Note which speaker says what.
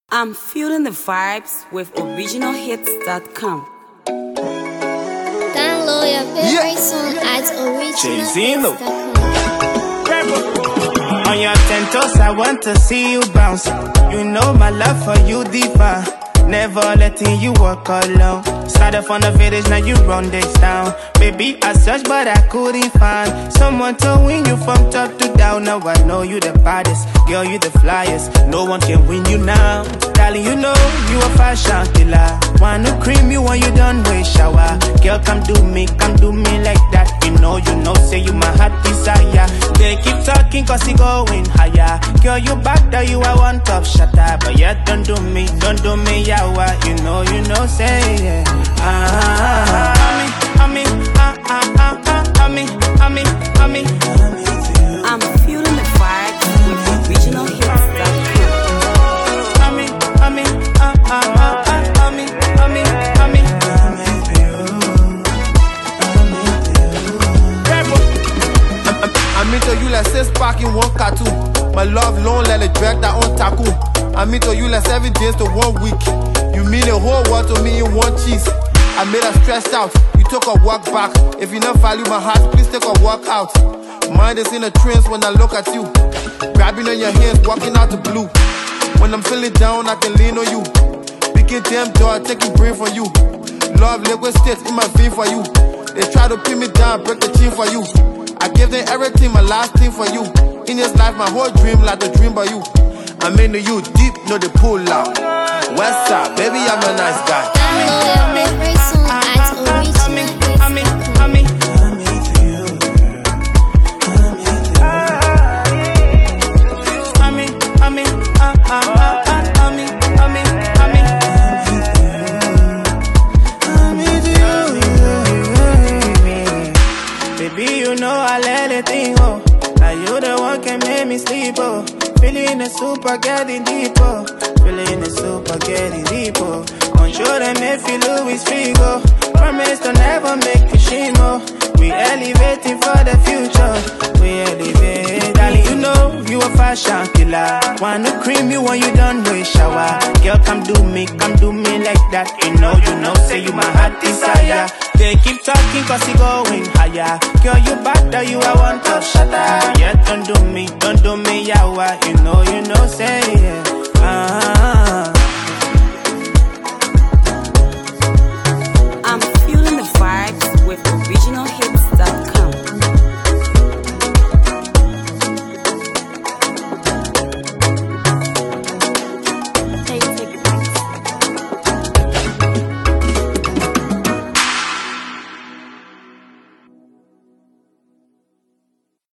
Speaker 1: I'm feeling the vibes with originalhits.com.
Speaker 2: Download your favorite song at originalhits.com.
Speaker 3: On your 10 toes, I want to see you bounce. You know my love for you deeper. Never letting you walk alone. Started from the village, now you run this town. Baby, I searched, but I couldn't find someone to win you from top to down. Now I know you the baddest, girl, you the flyest. No one can win you now. Darling, you know you a fashion killer. Wanna cream you when you done with shower. Girl, come do me like that. You know, say you my heart desire. They keep talking cause you going higher. Girl, you back there, you are one top shutter. But yeah, don't do me, yawa. You know, say yeah.
Speaker 1: I'm feeling the vibes with originalhits.com.
Speaker 4: I'm into you like 6 pack in 1 cartoon. My love long like a drag that on taku. I'm into you like 7 days to 1 week. You mean the whole world to me in 1 cheese. I made her stressed out, you took a walk back. If you don't value my heart, please take a walk out. Mind is in a trance when I look at you. Grabbing on your hands, walking out the blue. When I'm feeling down, I can lean on you. Picking damn joy, taking brain from you. Love liquid states in my vein for you. They try to pin me down, break the chain for you. I give them everything, my last thing for you. In this life, my whole dream like a dream by you. I'm into you deep, know the pull out. West side, baby, I'm a nice guy.
Speaker 2: Download your favorite song at originalhits.com.
Speaker 3: Baby, you know I let it thing go. Now you the one can make me sleep, oh. Feeling the super getting deeper. Feeling the super getting deeper. Control them if you Louis Figo. Promise to never make you shame, oh. We elevating for the future. We elevate. Darling, you know you a fashion killer. Wanna cream you when you done with shower. Girl, come do me like that. You know, say you my heart desire. They keep talking cause you going higher. Girl, you back there, you are one top shutter. Yeah, don't do me, yawa. You know, say yeah.